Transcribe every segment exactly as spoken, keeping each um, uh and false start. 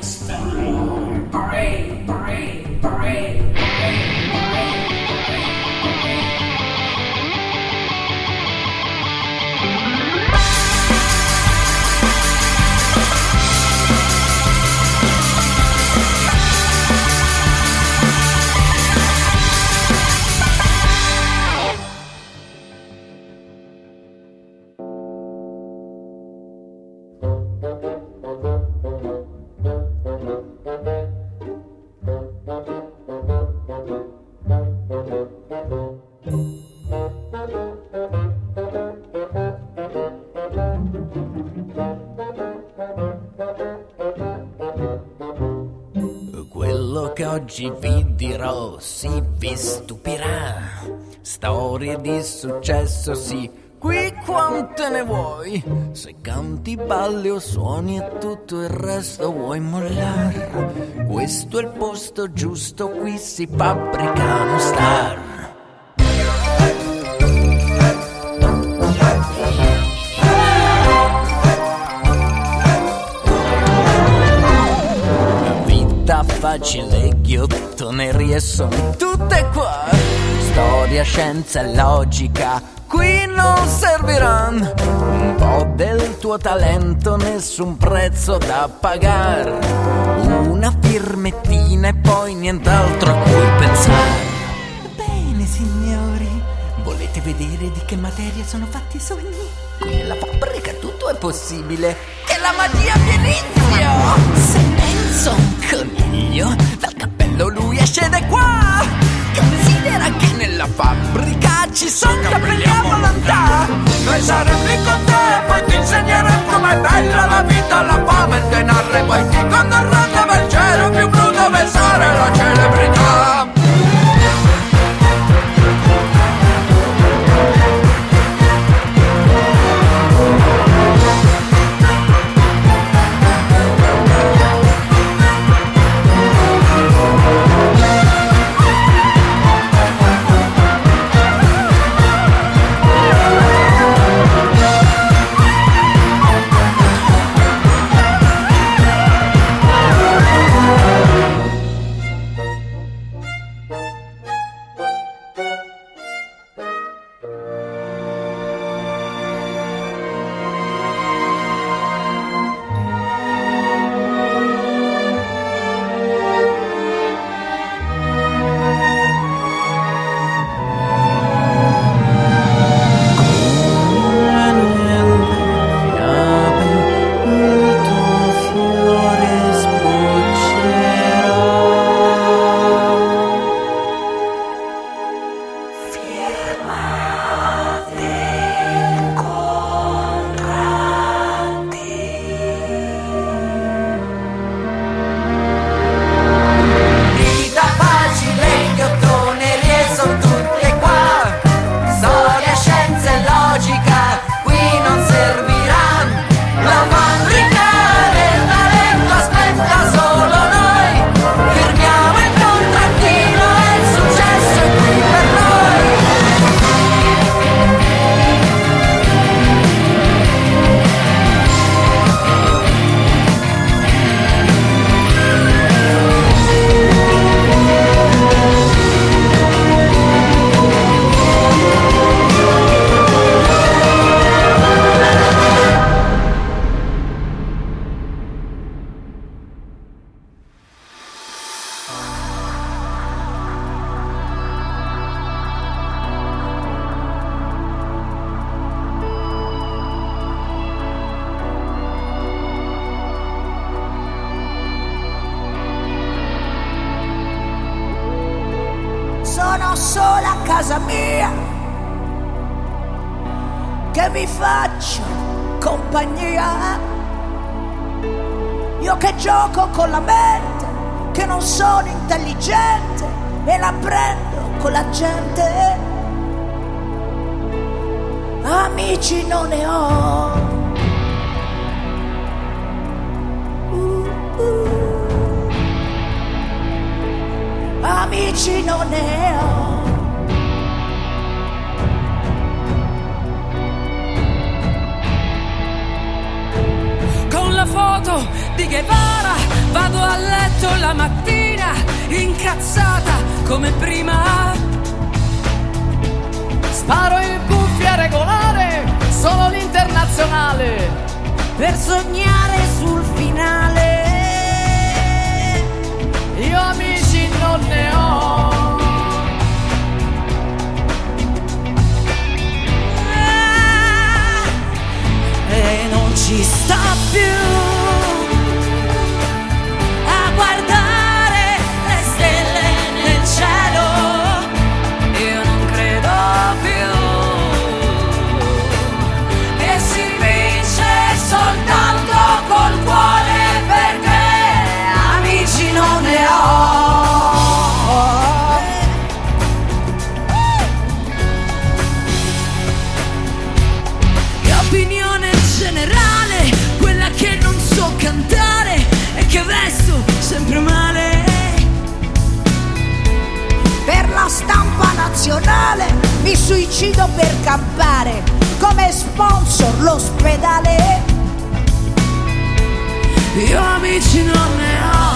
Parade, parade, parade, parade, parade. Quello che oggi vi dirò sì vi stupirà. Storie di successo, sì, qui quante ne vuoi? Se canti, balli o suoni e tutto il resto vuoi mollare. Questo è il posto giusto, qui si fabbricano star. Facile, ghiottonerie sono tutte qua. Storia, scienza e logica qui non serviranno. Un po' del tuo talento, nessun prezzo da pagare. Una firmettina e poi nient'altro a cui pensare. Bene signori, volete vedere di che materia sono fatti i sogni? Qui nella fabbrica tutto è possibile. Che la magia abbia inizio. Se penso a un coniglio, dal cappello lui esce da qua. Considera che nella fabbrica ci sono capelli a volontà. Noi saremo lì con te, poi ti insegneremo com'è bella la vita, la fame e il denaro. Poi ti condurremo dove cielo più blu, dove sarà la celebrità. Sono sola a casa mia, che mi faccio compagnia. Io che gioco con la mente, che non sono intelligente e la prendo con la gente. Amici non ne ho. Uh, uh. Amici non ne ho. Con la foto Di Guevara, vado a letto la mattina incazzata come prima. Sparo in cuffia regolare, solo l'internazionale, per sognare sul finale. Io amici non ne ho. Ah, e non ci sta più a guardare le stelle nel cielo. Io non credo più che si vince soltanto col cuore, perché amici non ne ho. E opinione generale, quella che non so cantare e che vesto sempre male. Per la stampa nazionale mi suicido per campare, come sponsor l'ospedale. Io amici non ne ho.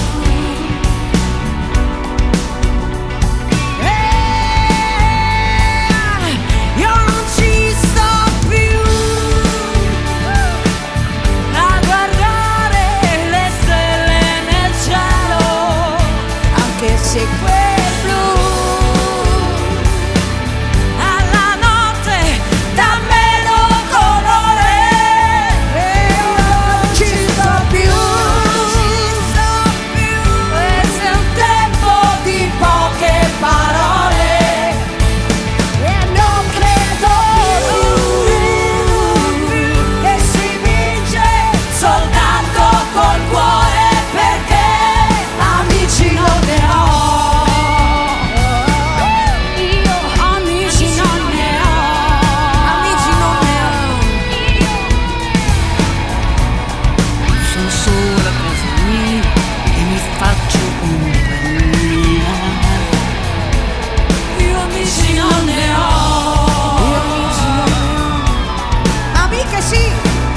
Io non ci sto più a guardare le stelle nel cielo, anche se quel blu alla notte dà meno colore. Io non ci sto più, questo è un tempo di poche parole. E non credo che si vince soltanto col cuore, perché amici non ne ho. Io amici non ne ho. Amici non ne ho. Sono solo a casa mia e mi faccio compagnia. Io amici non ne ho. Amiche sì!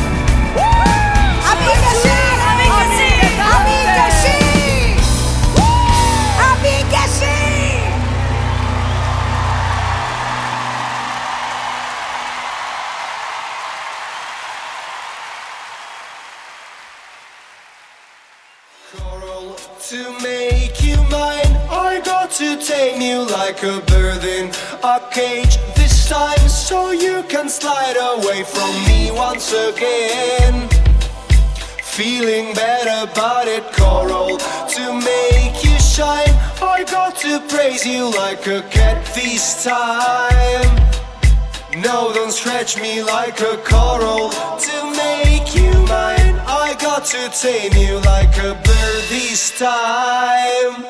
Amiche sì! Amiche sì! Amiche sì! Amiche sì! Coral, to make you mine, I got to tame you like a bird in a cage this time, so you can slide away from me once again. Feeling better about it, Coral, to make you shine, I got to praise you like a cat this time. No, don't stretch me like a coral to make you mine. I got to tame you like a bird this time.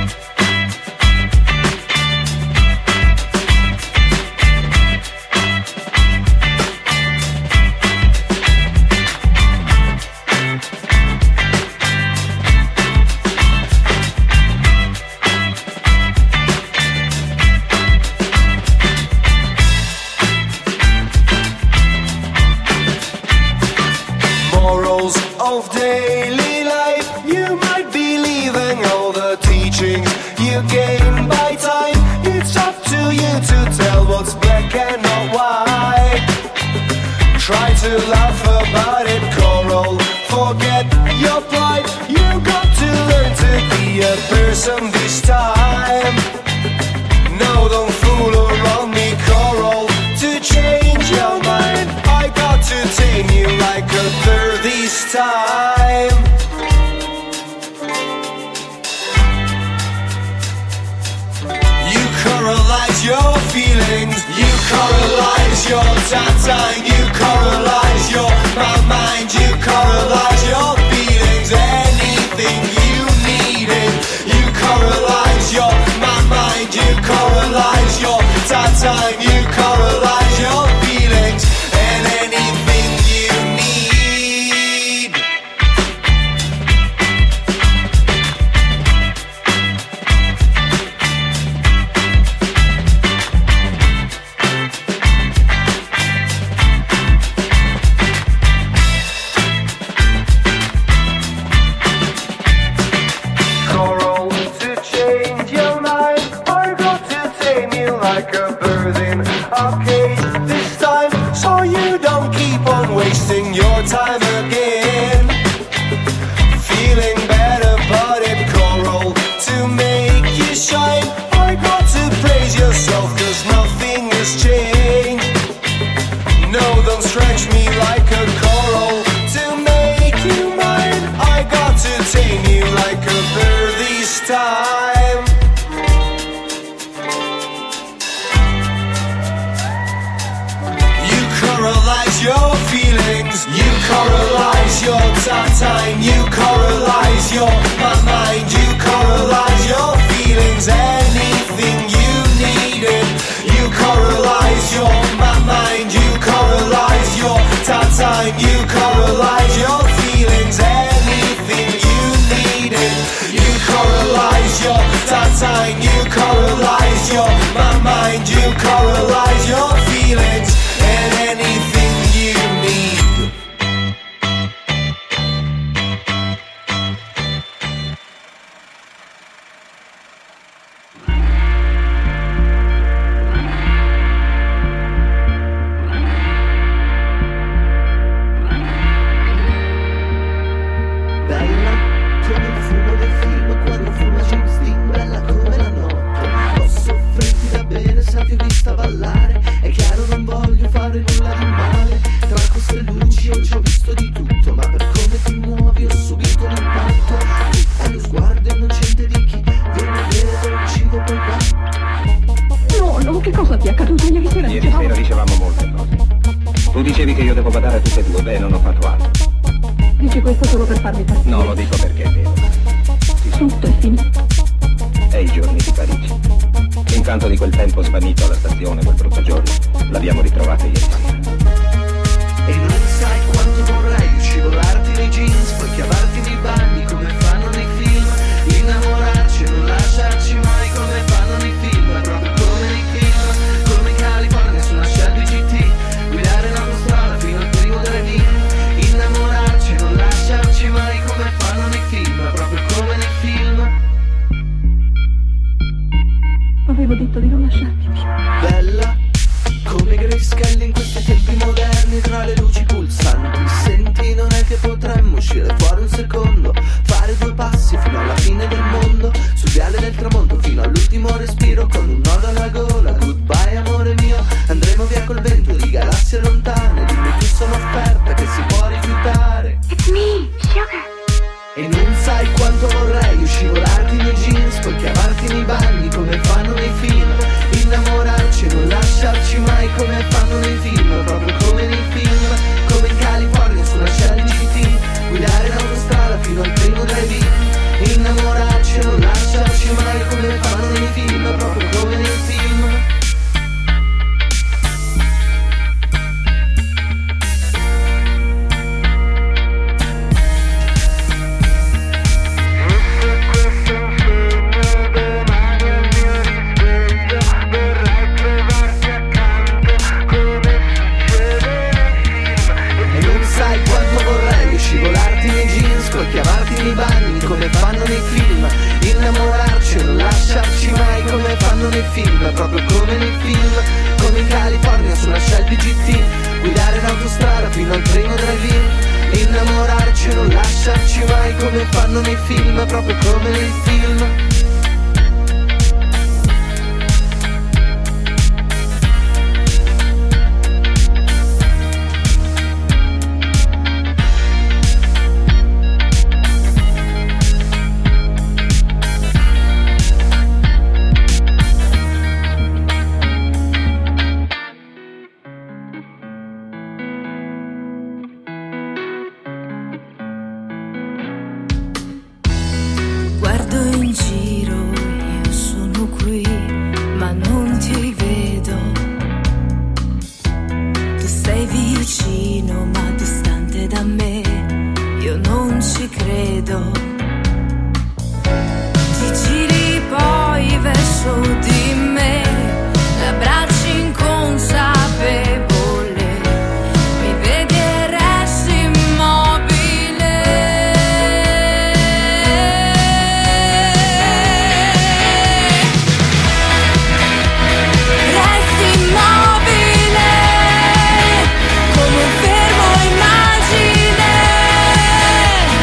Morals of daily life, you might be leaving all the teachings you gain by time. It's up to you to tell what's black and not white. Try to laugh about it, Coral, forget your pride. You got to learn to be a person this time. No, don't fool around me, Coral, to change your mind. I got to tame you like a bird this time. You coralize your feelings, you coralize your time, you coralize your my mind, you coralize your feelings, anything you needed. You coralize your my mind, you coralize your time, you coralize your feelings, and anything you need. mind, you coralize your, my mind, you coralize your feelings, anything you needed. You coralize your, my mind, you coralize your, that time, you coralize your feelings, anything you needed. You coralize your, that time, you coralize your, my mind, you coralize your feelings, and anything you need.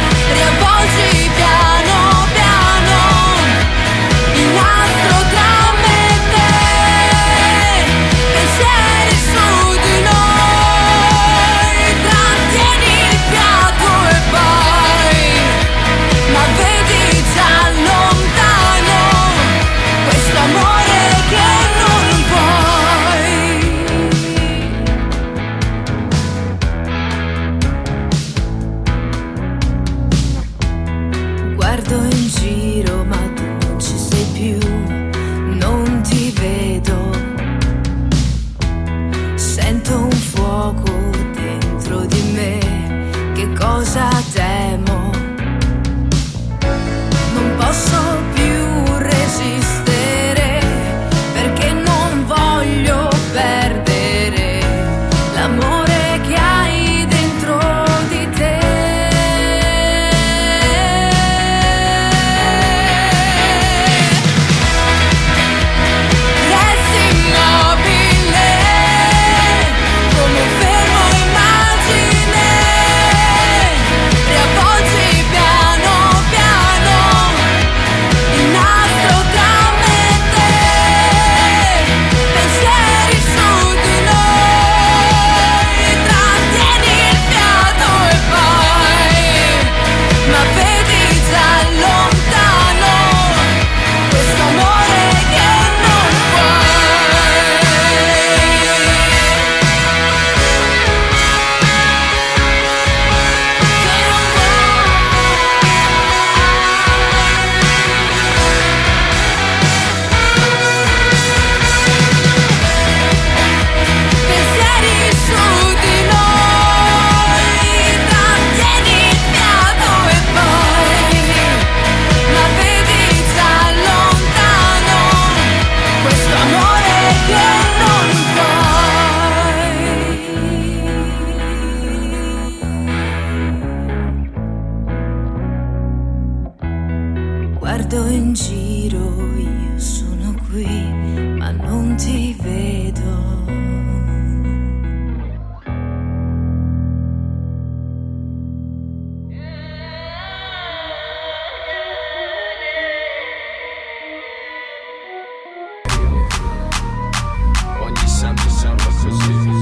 Piano piano il nastro tra Guardo in giro ma tu non ci sei più, non ti vedo. Sento un fuoco dentro di me, che cosa temo? Non posso più resistere, perché non voglio perdere l'amore che hai dentro di te. Resti immobile, come un fermo immagine, riavvolgi piano piano il nastro tra me e te. Pensieri su di noi, trattieni il fiato e poi, ma vedi già lontano questo amore che non puoi. Che non Pensieri su di noi, trattieni il fiato e poi, ma vedi già lontano questo amore che non puoi. Guardo in giro, io sono qui, ma non ti vedo. Ogni santo sabato così.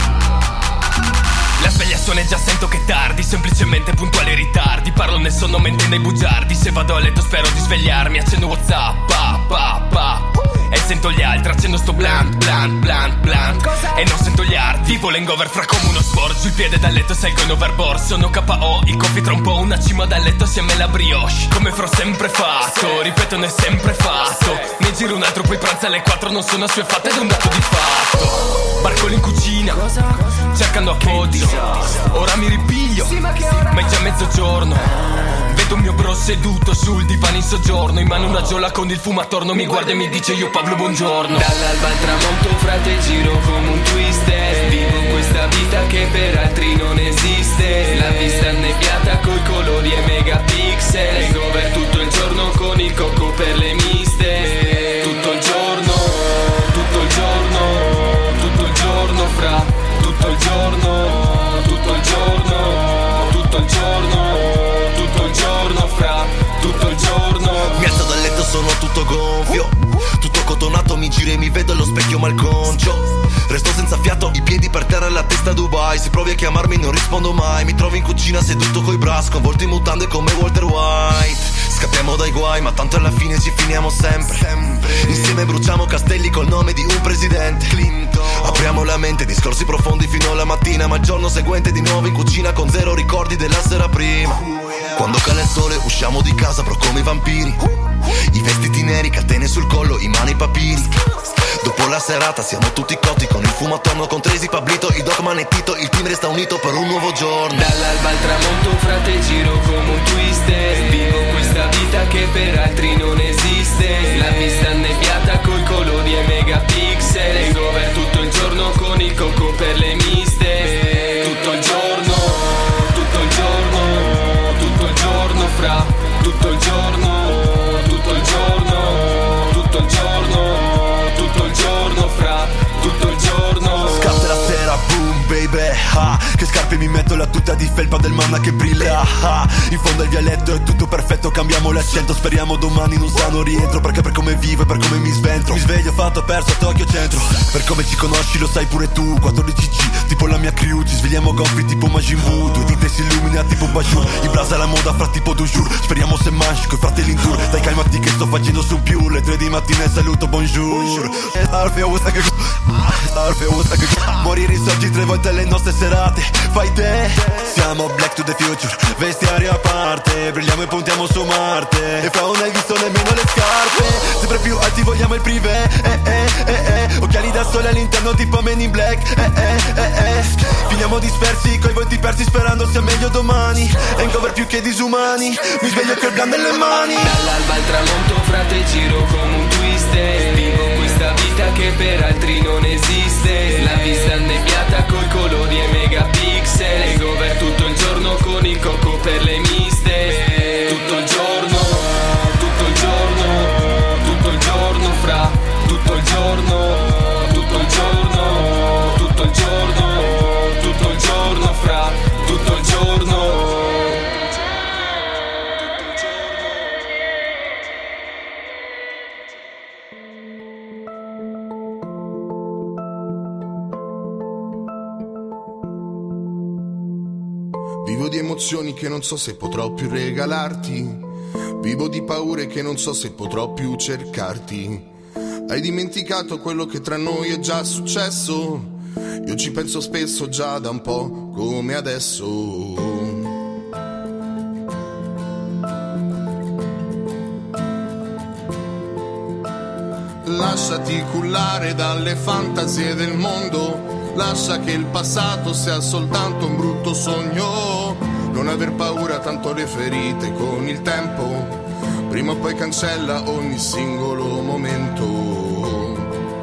La sveglia suona e già sento che è tardi, semplicemente puntuali ritardi. Parlo nel sonno mentre nei bugiardi. Se vado a letto spero di svegliarmi. Accendo WhatsApp, pa, pa, pa, e sento gli altri. Accendo sto blunt, blunt, blunt, blunt, e non sento gli arti. Volo in over fra come uno sport. Sul piede dal letto salgo in overboard. Sono K O, il coffee tra un po'. Una cima dal letto assieme alla brioche. Come fro sempre fatto, ripeto ne è sempre fatto. Ne giro un altro poi pranzo alle quattro. Non sono assuefatto ed è un dato di fatto. Barcolo in cucina, cercando appoggio. Ora mi ripiglio, ma è già mezzogiorno. Vedo un mio bro seduto sul divano in soggiorno. In mano una giola con il fumo attorno. Mi guarda e mi dice io Pablo buongiorno. Dall'alba al tramonto frate giro come un twister. Vivo questa vita che per altri non esiste. La vista annebbiata coi colori e megapixel. Hangover tutto il giorno con il cocco per le miste. Tutto il giorno, tutto il giorno, tutto il giorno fra. Tutto il giorno, tutto il giorno, tutto il giorno, tutto il giorno fra. Tutto il giorno. Mi alzo dal letto, sono tutto gonfio, tutto cotonato, mi giro e mi vedo allo specchio malconcio. Resto senza fiato, i piedi per terra e la testa a Dubai. Se provi a chiamarmi non rispondo mai. Mi trovo in cucina seduto coi bra, sconvolto in mutande come Walter White. Scappiamo dai guai, ma tanto alla fine ci finiamo sempre. Insieme bruciamo castelli col nome di un presidente. Clinton. Apriamo la mente, discorsi profondi fino alla mattina. Ma il giorno seguente di nuovo in cucina con zero ricordi della sera prima. Quando cala il sole usciamo di casa bro come i vampiri. I vestiti neri, catene sul collo, in mano i papiri. Dopo la serata siamo tutti cotti con il fumo attorno, con Tracy, Pablito, i Dogman e Tito. Il team resta unito per un nuovo giorno. Dall'alba al tramonto frate giro come un twister. Vivo questa vita che per altri non esiste. La vista annebbiata coi colori e megapixel. Hangover tutto il giorno con il cocco per le miste. Tutto il giorno, tutto il giorno, tutto il giorno fra. Tutto il giorno, tutto il giorno, tutto il giorno, tutto il giorno fra. Tutto il giorno. Scatta la sera, boom baby, ah. Che scarpe mi metto, la tuta di felpa del manna che brilla, ah. In fondo al vialetto è tutto perfetto, cambiamo l'accento. Speriamo domani non sanno rientro, perché per come vivo e per come mi sventro. Mi sveglio fatto perso a Tokyo Centro. Per come ci conosci lo sai pure tu. quattordici G, tipo la mia crew. Ci svegliamo goffi tipo Majin Buu. Due dita si illumina tipo Bajou. In brasa la moda fra tipo du jour. Speriamo se mangi coi fratelli in tour. Dai calmati che sto facendo su un più. Le tre di mattina e saluto bonjour. Morire risorgi tre volte alle nostre serate. Fai te, siamo black to the future. Vestiario a parte, Costruiamo e puntiamo su Marte. E fra non hai visto nemmeno le scarpe. Sempre più alti vogliamo il privé. Eh eh eh eh. Occhiali da sole all'interno tipo Men in Black. Eh eh eh eh. Finiamo dispersi coi volti persi sperando sia meglio domani. E in cover più che disumani. Mi sveglio col blan nelle mani. Dall'alba al tramonto frate giro come un twister. Vivo questa vita che per altri non esiste. La vista annebbiata coi colori e megapixel. E cover tutto il giorno con il cocco per le miste. Tutto il giorno, tutto il giorno, tutto il giorno fra. Tutto il giorno, tutto il giorno, tutto il giorno, tutto il giorno fra. Tutto il giorno. Vivo di emozioni che non so se potrò più regalarti. Vivo di paure che non so se potrò più cercarti. Hai dimenticato quello che tra noi è già successo? Io ci penso spesso già da un po' come adesso. Lasciati cullare dalle fantasie del mondo. Lascia che il passato sia soltanto un brutto sogno. Non aver paura, tanto le ferite con il tempo prima o poi cancella ogni singolo momento.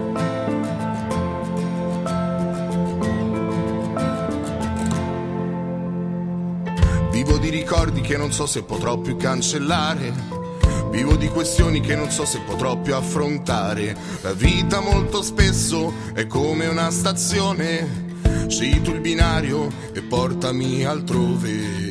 Vivo di ricordi che non so se potrò più cancellare. Vivo di questioni che non so se potrò più affrontare. La vita molto spesso è come una stazione. Scegli tu il binario e portami altrove.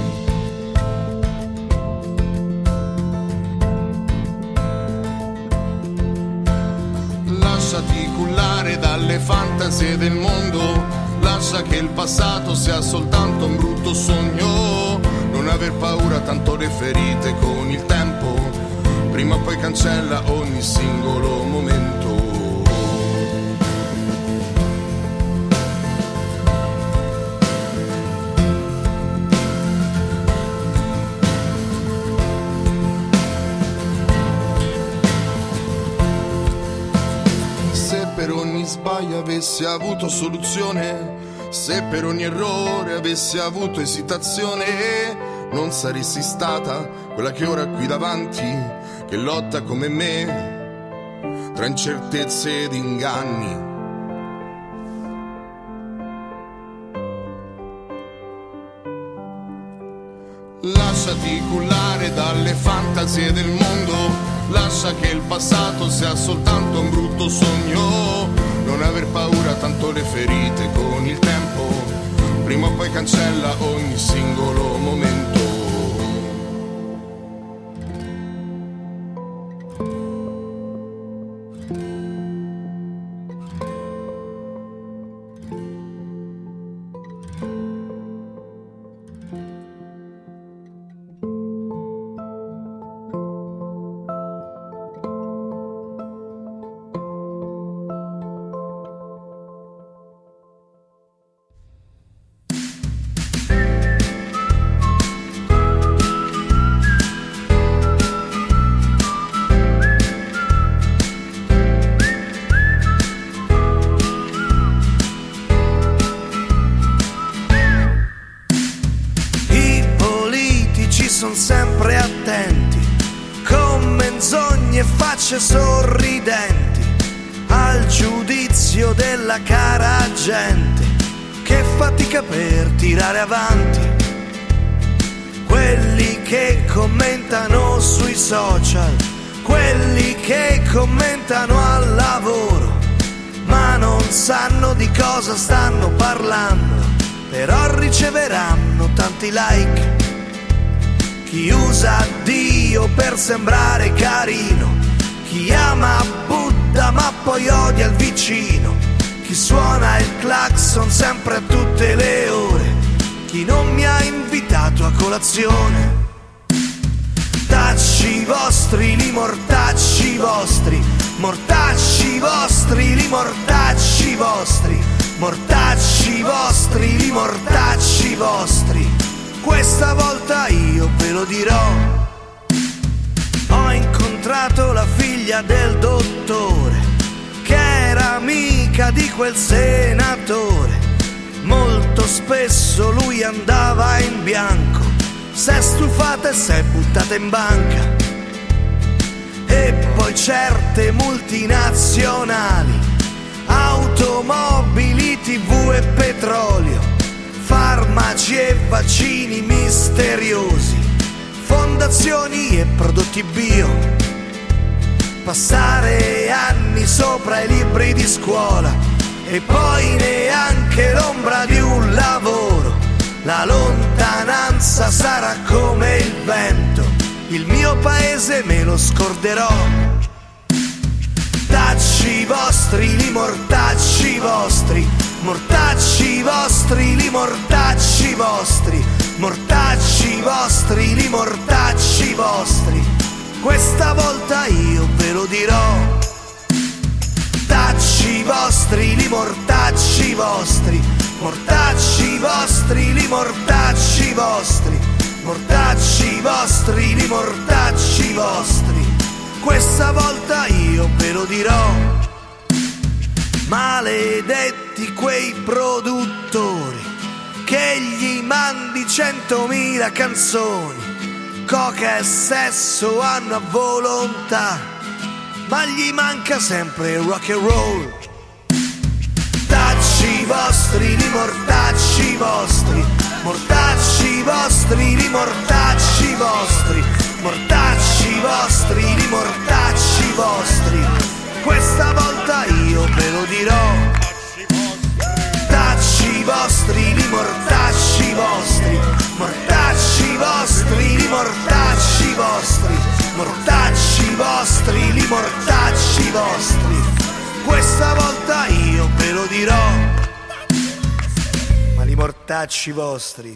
Lasciati cullare dalle fantasie del mondo. Lascia che il passato sia soltanto un brutto sogno. Non aver paura, tanto le ferite con il tempo prima o poi cancella ogni singolo momento. Se per ogni sbaglio avessi avuto soluzione, se per ogni errore avessi avuto esitazione, non saresti stata quella che ora qui davanti, che lotta come me tra incertezze ed inganni. Lasciati cullare dalle fantasie del mondo. Lascia che il passato sia soltanto un brutto sogno. Non aver paura, tanto le ferite con il tempo prima o poi cancella ogni singolo momento. Sorridenti al giudizio della cara gente che fatica per tirare avanti, quelli che commentano sui social, quelli che commentano al lavoro, ma non sanno di cosa stanno parlando, però riceveranno tanti like. Chi usa Dio per sembrare carino, chi ama Buddha ma poi odia il vicino, chi suona il clacson sempre a tutte le ore, chi non mi ha invitato a colazione. Tacci vostri, li mortacci vostri, mortacci vostri, li mortacci vostri, mortacci vostri, li mortacci vostri. Questa volta io ve lo dirò. Ho incontrato la figlia del dottore, che era amica di quel senatore. Molto spesso lui andava in bianco, s'è stufata e s'è buttata in banca. E poi certe multinazionali, automobili, tv e petrolio, farmaci e vaccini misteriosi, fondazioni e prodotti bio. Passare anni sopra i libri di scuola e poi neanche l'ombra di un lavoro. La lontananza sarà come il vento, il mio paese me lo scorderò. Tacci vostri, li mortacci vostri, mortacci vostri, li mortacci vostri, mortacci vostri, li mortacci vostri. Questa volta io ve lo dirò. Tacci vostri, li mortacci vostri, mortacci vostri, li mortacci vostri, mortacci vostri, li mortacci vostri. Questa volta io ve lo dirò. Maledetti quei produttori che gli mandi centomila canzoni, coca e sesso hanno a volontà, ma gli manca sempre il rock and roll. Tacci vostri, li mortacci vostri, mortacci vostri, li mortacci vostri, mortacci vostri, li mortacci vostri. Questa volta io ve lo dirò. Tacci vostri, li mortacci vostri, mortacci vostri, li mortacci vostri, mortacci vostri, li mortacci vostri. Questa volta io ve lo dirò. Ma li mortacci vostri.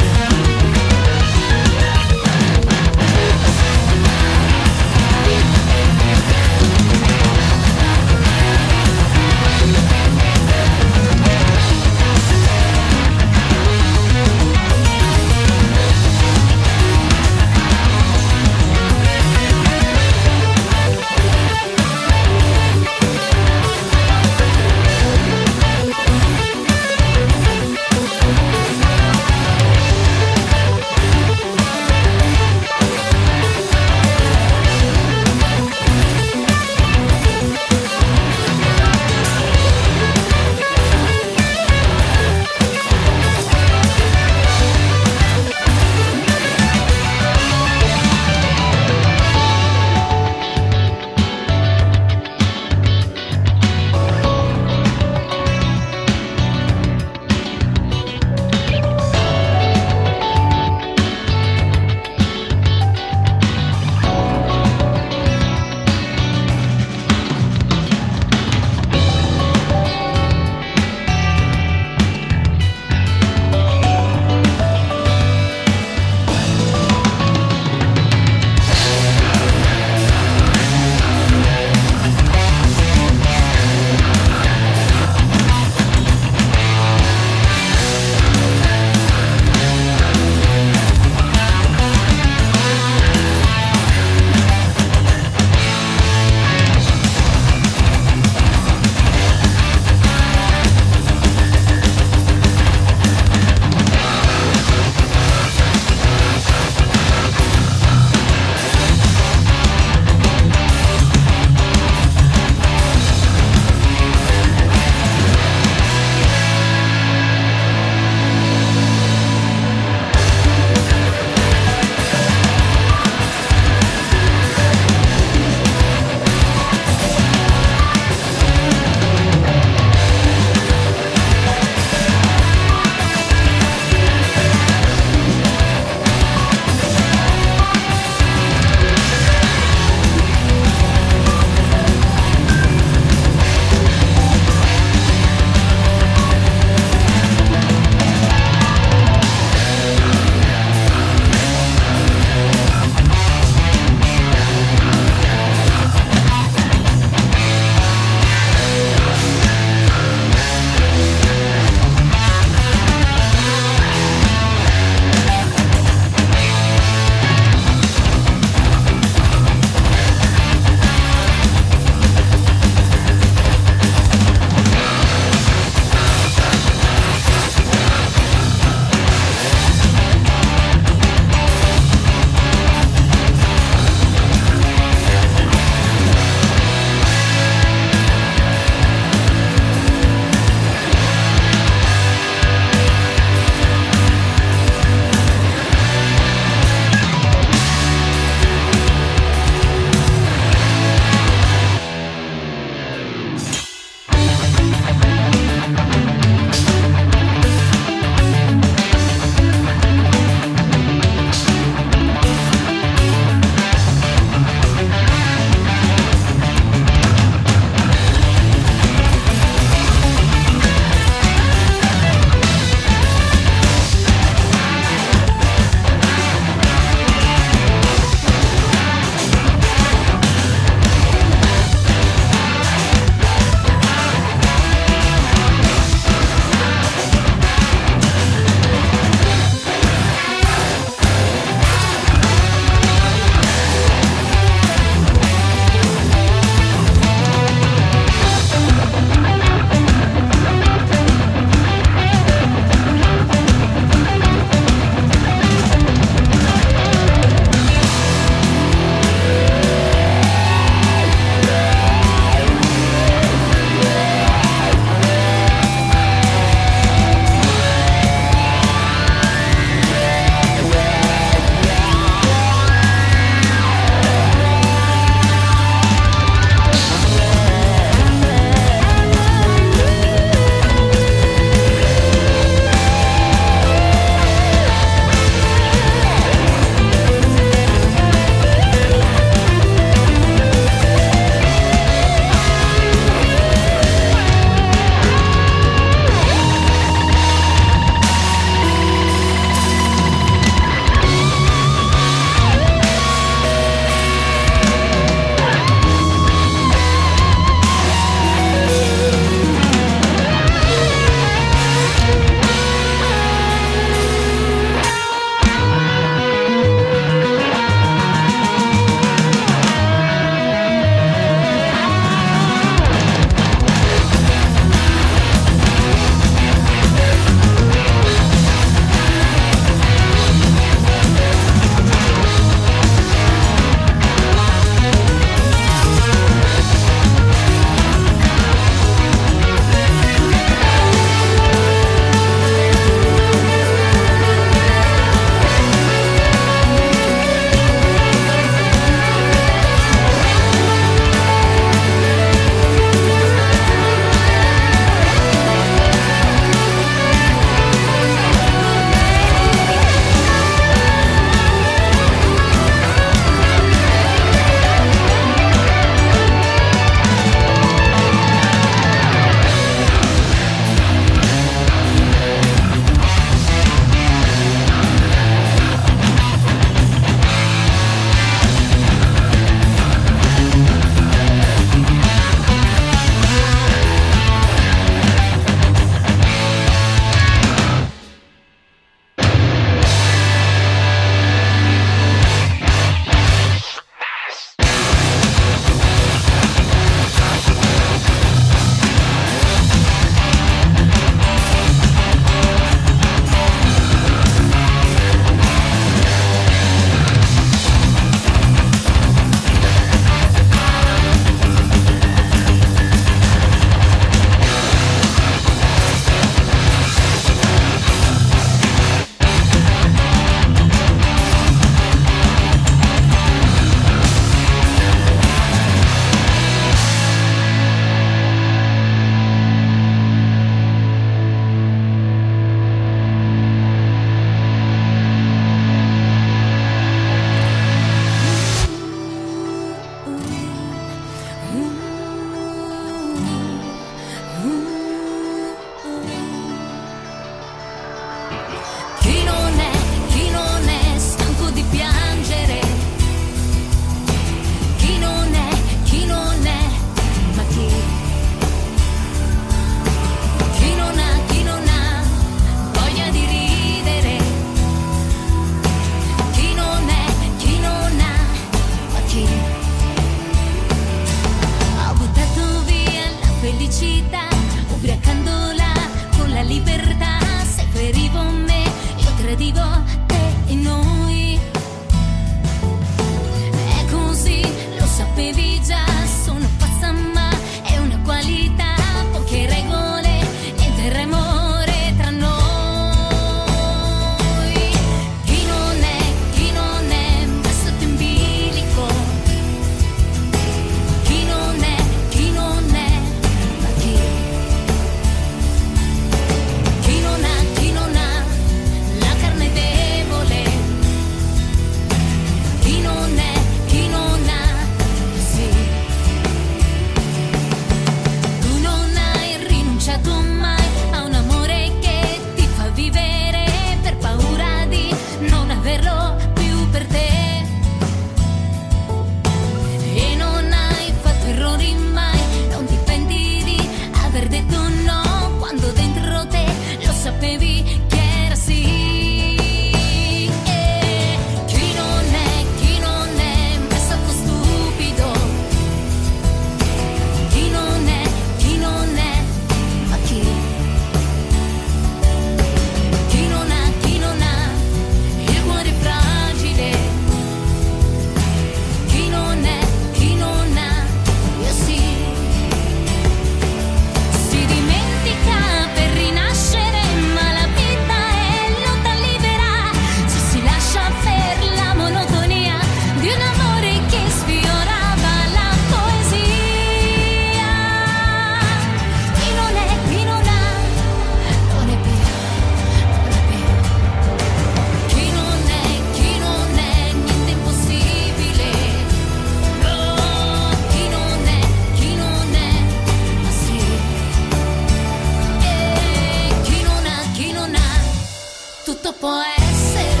può essere.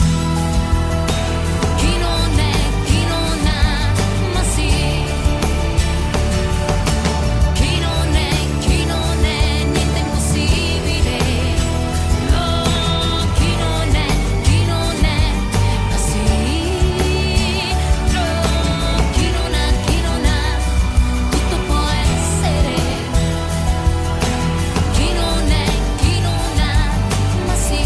Chi non è, chi non ha, ma sì. Chi non è, chi non è, niente impossibile. No, chi non è, chi non è, ma sì. No, chi non ha, chi non ha, tutto può essere. Chi non è, chi non ha, ma sì.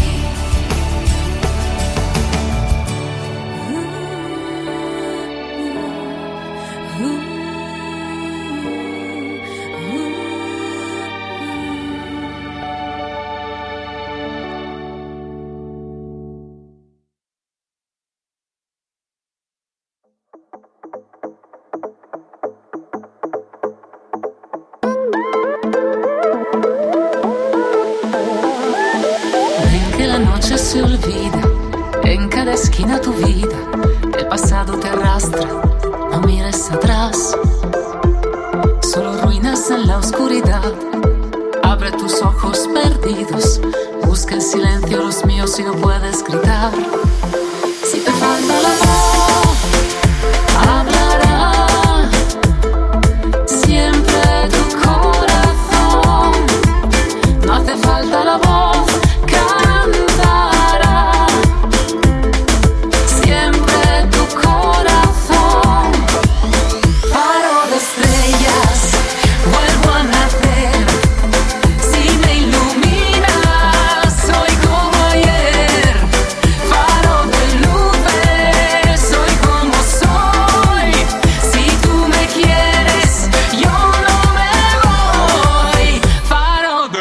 Ven que la noche se olvida, en cada esquina tu vida, el pasado te arrastra, no mires atrás, solo ruinas en la oscuridad. Abre tus ojos perdidos, busca en silencio los míos si no puedes gritar. Si te falta la voz, hablará siempre tu corazón. No hace falta la voz, cantará siempre tu corazón. Faro de estrellas, vuelvo a nacer. Si me iluminas, soy como ayer. Faro de luces, soy como soy. Si tú me quieres, yo no me voy. Faro de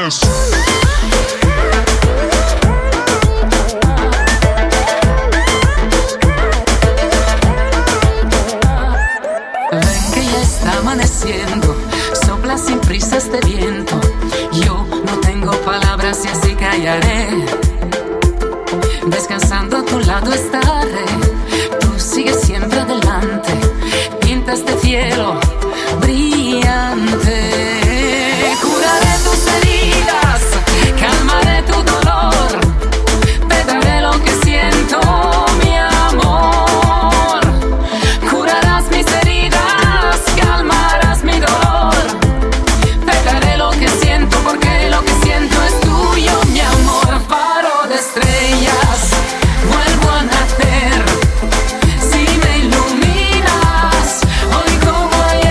Ven que ya está amaneciendo, sopla sin prisa este viento. Yo no tengo palabras y así callaré. Descansando a tu lado estaré. Tú sigues siempre adelante, pinta este cielo brillante. Curaré tus heridas, calmaré tu dolor, te daré lo que siento, mi amor. Curarás mis heridas, calmarás mi dolor, te daré lo que siento, porque lo que siento es tuyo, mi amor. Faro de estrellas, vuelvo a nacer. Si me iluminas, hoy como ayer.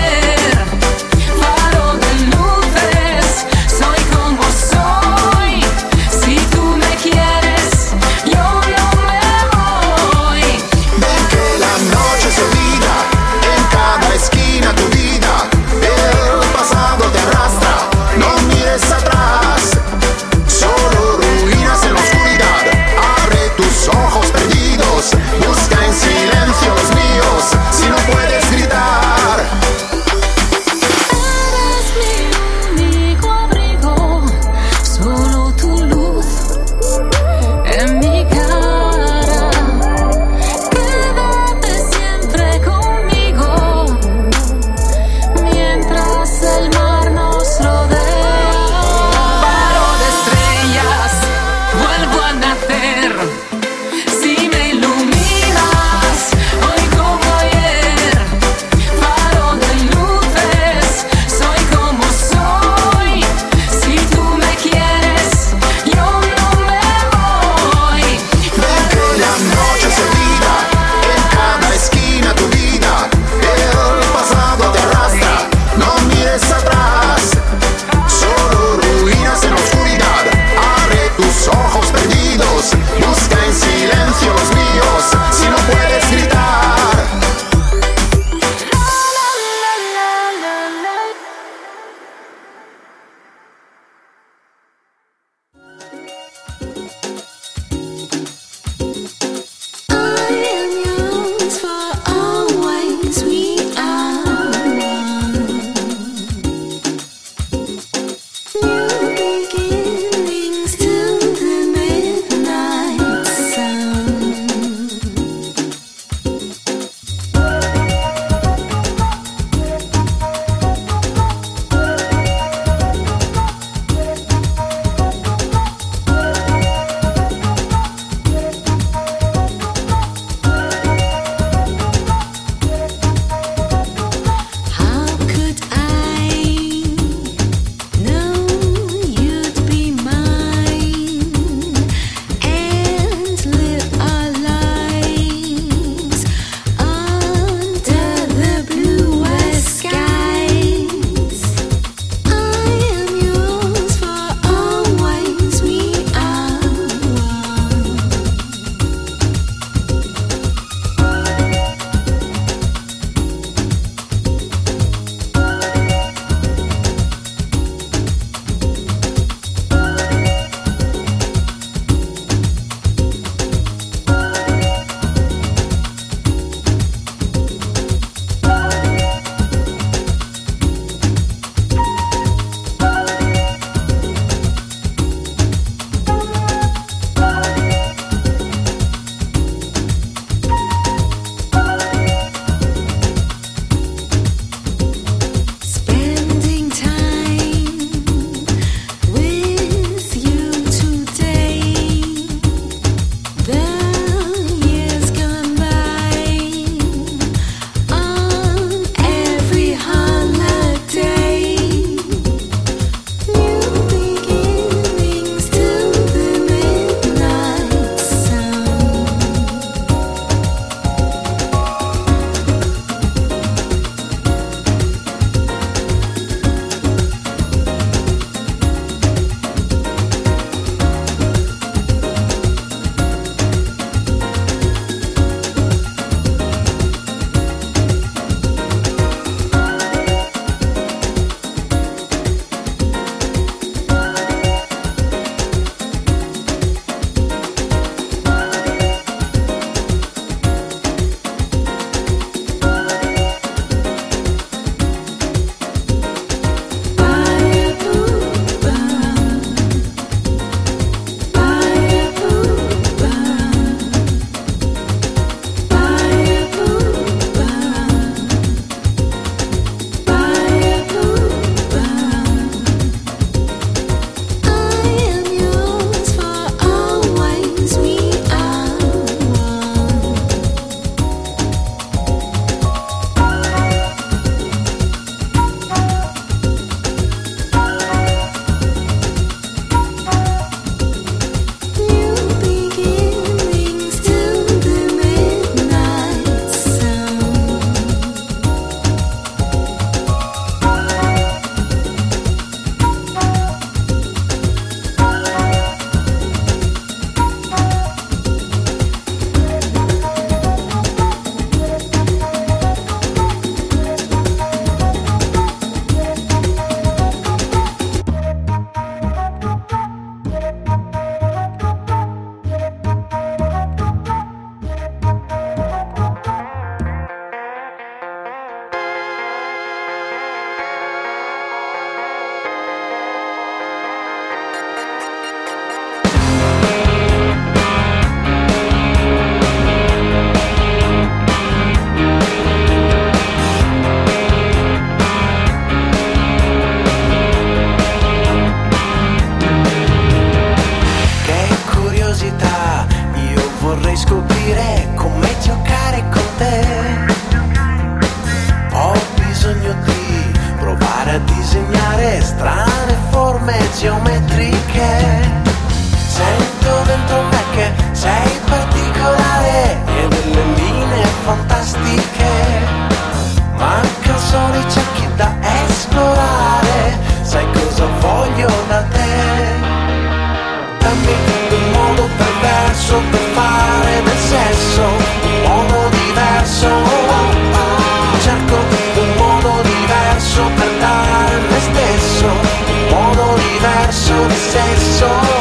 sesso.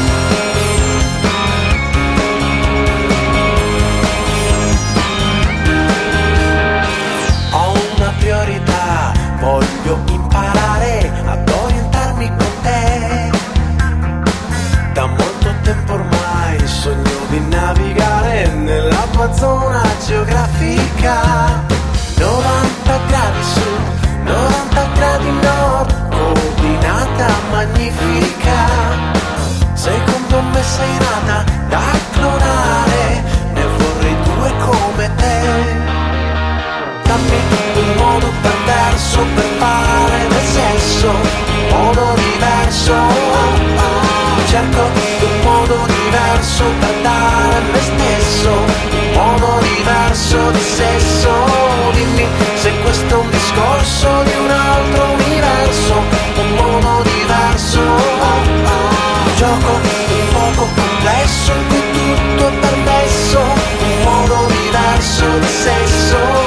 Voglio imparare ad orientarmi con te. Da molto tempo ormai sogno di navigare nella tua zona geografica. novanta gradi sud, novanta gradi nord, coordinata magnifica. Secondo me sei nata da clonare, ne vorrei due come te. Dammi un modo perverso per fare del sesso, un modo diverso. Cerco un modo diverso per dare a me stesso, un modo diverso di sesso. Dimmi se questo è un discorso di un altro universo, un modo diverso. Gioco un poco complesso in cui tutto è permesso, un modo diverso di sesso.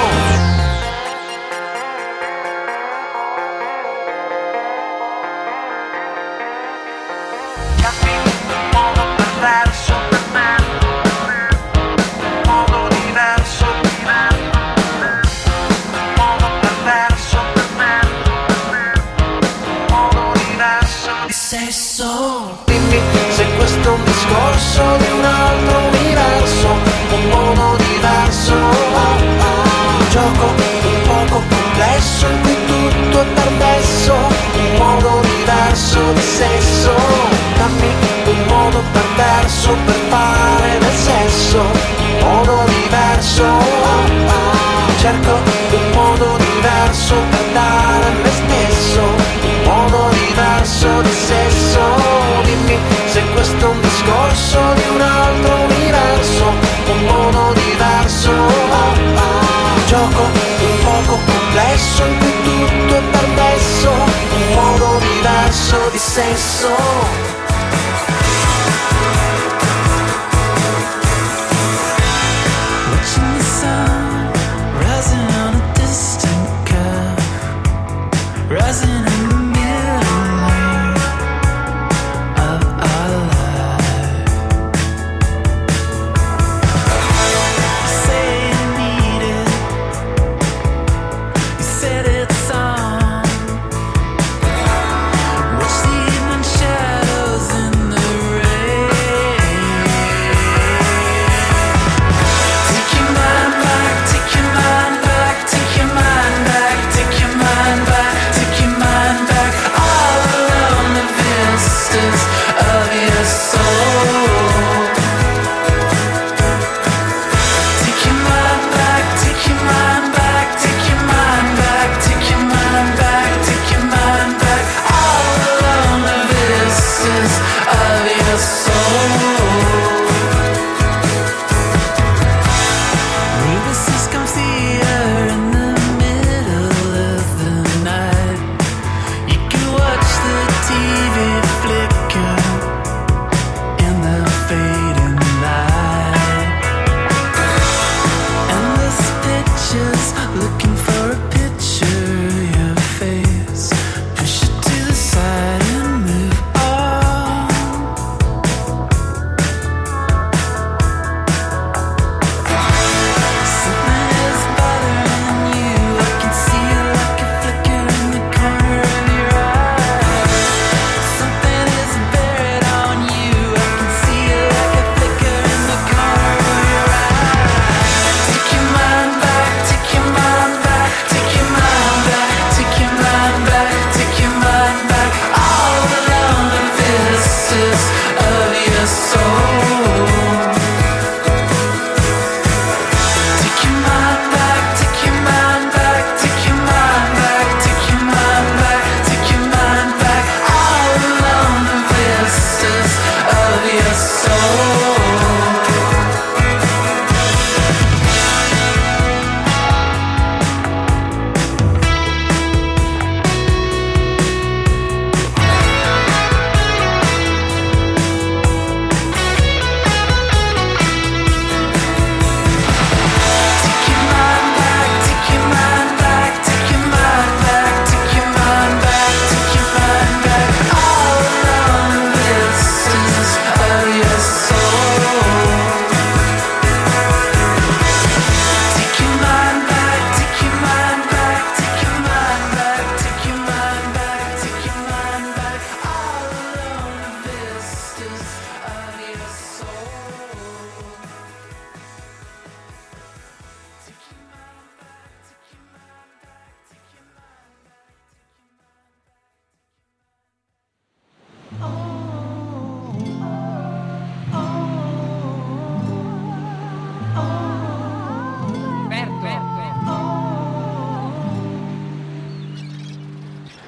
Dimmi se questo è un discorso di un altro universo, un modo diverso. Gioco un poco complesso in cui tutto è permesso, un modo diverso di sesso. Dammi un modo perverso per fare del sesso, un modo diverso. Cerco un modo diverso per dare a me stesso, un modo diverso di sesso. Dimmi se questo è un discorso di un altro universo, un modo diverso. Gioco un poco complesso in cui tutto è permesso, un modo diverso di sesso.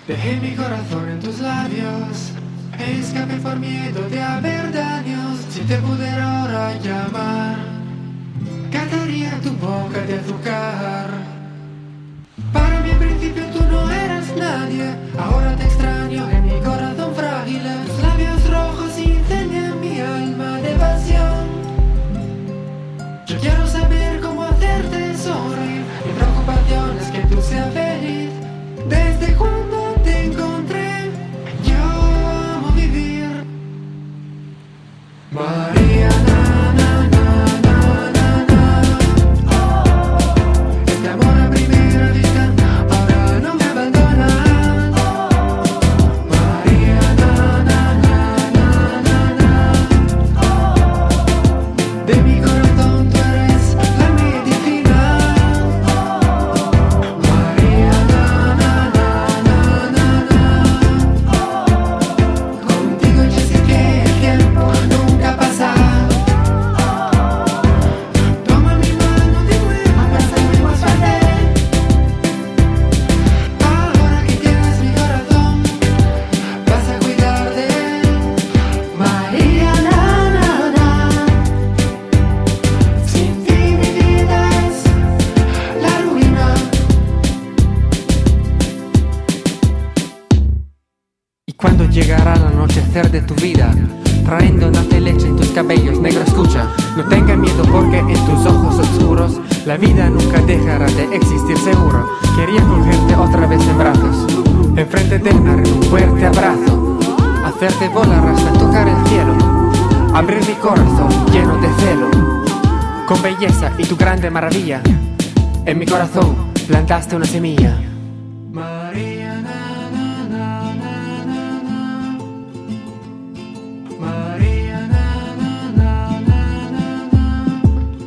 Dejé mi corazón en tus labios, escapé por miedo de haber daños. Si te pudiera ahora llamar, cantaría tu boca de azúcar. Para mí al principio tú no eras nadie, ahora te extraño en mi corazón frágil. Tus labios rojos incendian mi alma de pasión. Yo quiero saber cómo hacerte sonreír. Mi preocupación es que tú seas feliz. Desde cuando te encontré, yo amo vivir. María, na, na, na, na, na, na. Oh, este amor a primera vista ahora no me abandona. Oh, María, na, na, na, na, na, na. Oh, de mi corazón tú eres la medicina. Oh, María, na, na, na, na, na, na. Oh, contigo yo sé que el tiempo nunca pasa. Toma mi mano de nuevo, abrázame más fuerte. Ahora que tienes mi corazón, vas a cuidar de él. María, na, na, na. Sin ti mi vida es la ruina. Y cuando llegará el anochecer de tu vida, trayendo una leche en tus cabellos, negra, escucha, no tengas miedo porque en tus ojos oscuros la vida nunca dejará de existir seguro. Quería cogerte otra vez en brazos, enfrente del mar en un fuerte abrazo, hacerte volar hasta tocar el cielo, abrir mi corazón lleno de celo, con belleza y tu grande maravilla, en mi corazón plantaste una semilla. María, na, na, na, na, na, na. María, na, na, na, na, na, na.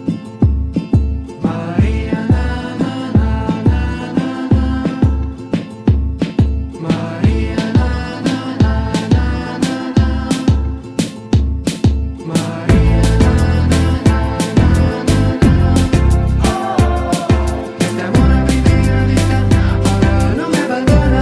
María, na, na, na, na, na, na. María, na, na, na, na, na, na. María, na, na, na, na, na, na. Oh, este amor a primera vista ahora no me abandona.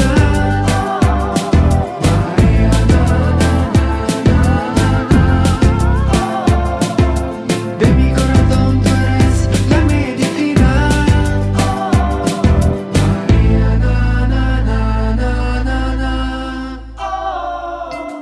María, na, na, na, na, na. Oh, de mi corazón tú eres la medicina. María, na, na, na, na, na, na. Oh.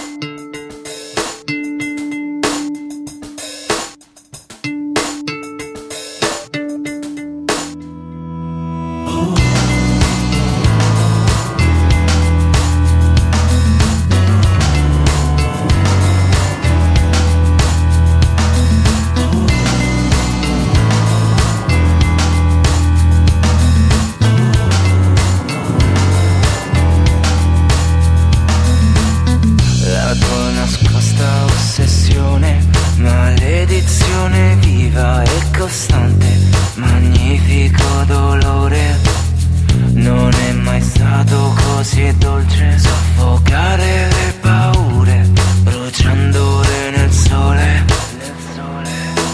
La tua nascosta ossessione, maledizione viva e costante, magnifico dolore. Non è mai stato così dolce soffocare le paure, bruciandole nel sole. Nel sole.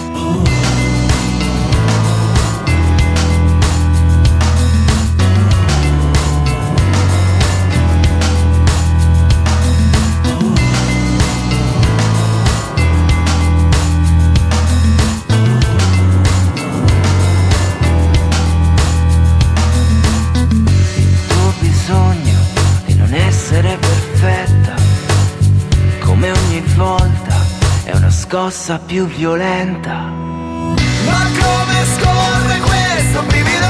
Il tuo bisogno di non essere perfetta, come ogni volta, è una scossa più violenta. Ma come scorre questo brivido?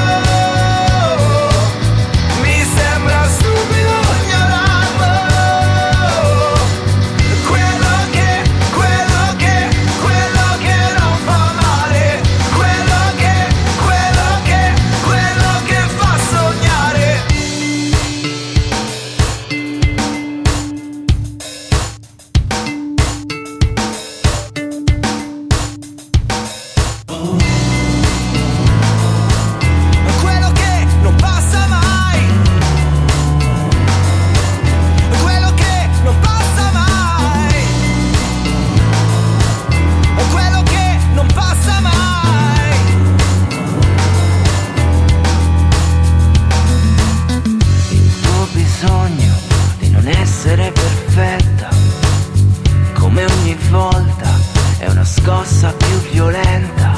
Mi sembra stupido ignorarlo. Quello che, quello che, quello che non fa male. Quello che, quello che, quello che fa sognare. volta è una scossa più violenta.